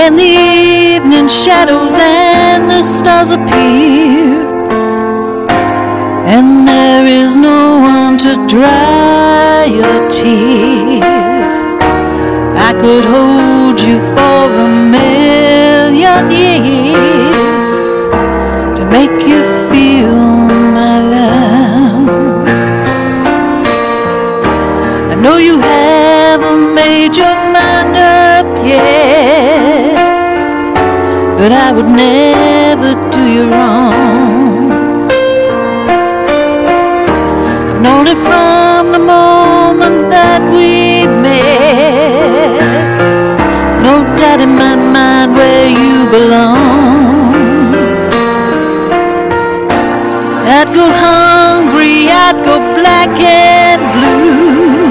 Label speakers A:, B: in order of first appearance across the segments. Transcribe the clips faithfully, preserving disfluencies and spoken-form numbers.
A: and the evening shadows and the stars appear, and there is no one to dry your tears. I could hold you for a million years to make you feel my love. I know you haven't made your mind up yet, but I would never do you wrong. I've known it from the moment that we met. No doubt in my mind where you belong. I'd go hungry, I'd go black and blue,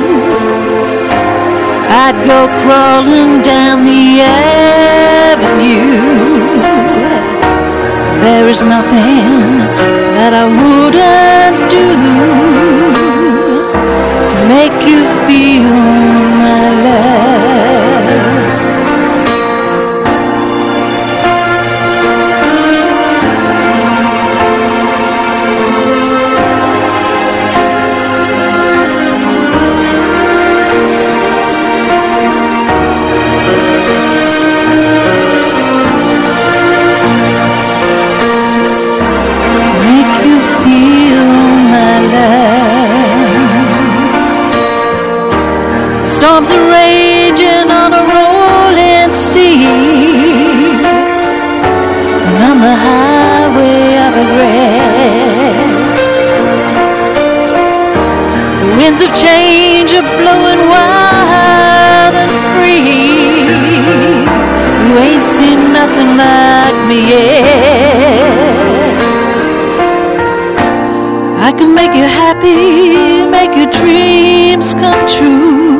A: I'd go crawling down the avenue. There is nothing that I wouldn't do to make you feel my love. Storms are raging on a rolling sea, and on the highway of regret, the winds of change are blowing wild and free. You ain't seen nothing like me yet. I can make you happy, make your dreams come true.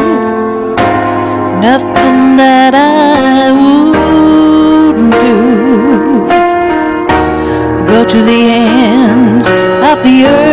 A: Nothing that I wouldn't do. Go to the ends of the earth